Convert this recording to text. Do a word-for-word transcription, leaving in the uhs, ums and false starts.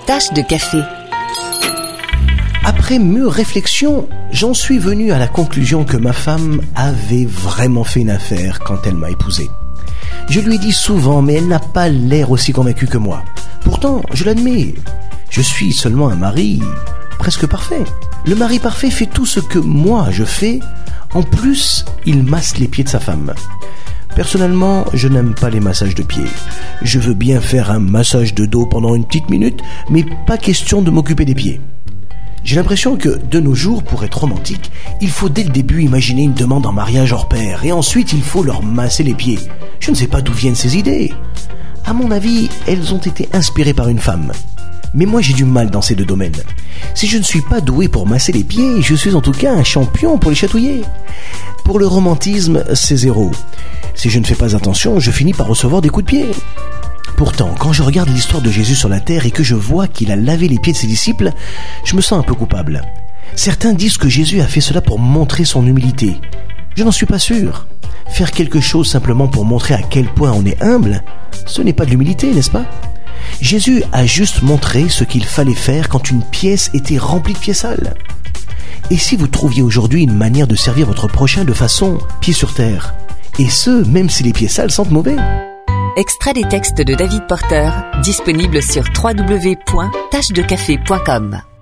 Tasse de café. Après mûre réflexion, j'en suis venu à la conclusion que ma femme avait vraiment fait une affaire quand elle m'a épousé. Je lui ai dit souvent, mais elle n'a pas l'air aussi convaincue que moi. Pourtant, je l'admets, je suis seulement un mari presque parfait. Le mari parfait fait tout ce que moi je fais. En plus, il masse les pieds de sa femme. Personnellement, je n'aime pas les massages de pieds. Je veux bien faire un massage de dos pendant une petite minute, mais pas question de m'occuper des pieds. J'ai l'impression que, de nos jours, pour être romantique, il faut dès le début imaginer une demande en mariage hors pair, et ensuite il faut leur masser les pieds. Je ne sais pas d'où viennent ces idées. À mon avis, elles ont été inspirées par une femme. Mais moi j'ai du mal dans ces deux domaines. Si je ne suis pas doué pour masser les pieds, je suis en tout cas un champion pour les chatouiller. Pour le romantisme, c'est zéro. Si je ne fais pas attention, je finis par recevoir des coups de pied. Pourtant, quand je regarde l'histoire de Jésus sur la terre et que je vois qu'il a lavé les pieds de ses disciples, je me sens un peu coupable. Certains disent que Jésus a fait cela pour montrer son humilité. Je n'en suis pas sûr. Faire quelque chose simplement pour montrer à quel point on est humble, ce n'est pas de l'humilité, n'est-ce pas ? Jésus a juste montré ce qu'il fallait faire quand une pièce était remplie de pieds sales. Et si vous trouviez aujourd'hui une manière de servir votre prochain de façon pied sur terre, et ce, même si les pieds sales sentent mauvais ? Extrait des textes de David Porter, disponible sur w w w point tache de café point com.